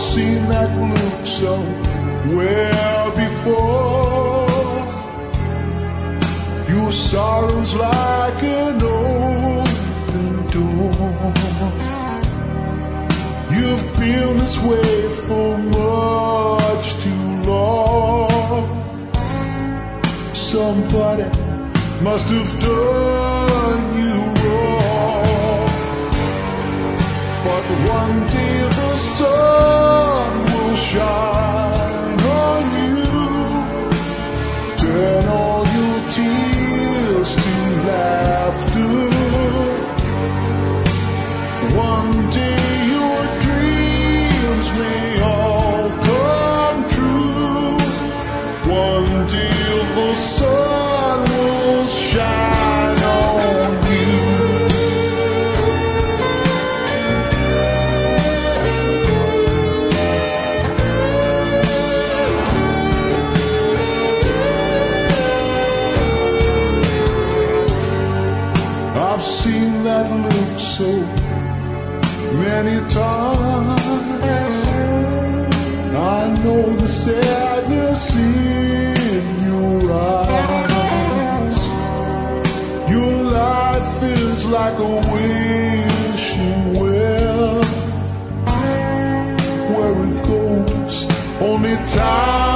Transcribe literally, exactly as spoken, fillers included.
seen that look somewhere before. Your sorrow's like an open door. You've been this way for much too long. Somebody must have done you wrong. But one day the sun will shine on you, turn all your tears to laughter. One day your dreams may all come true. One day the sun will shine on you. I've seen that look so many times. I know the sadness in your eyes. Your life is like a wishing well, where it goes only time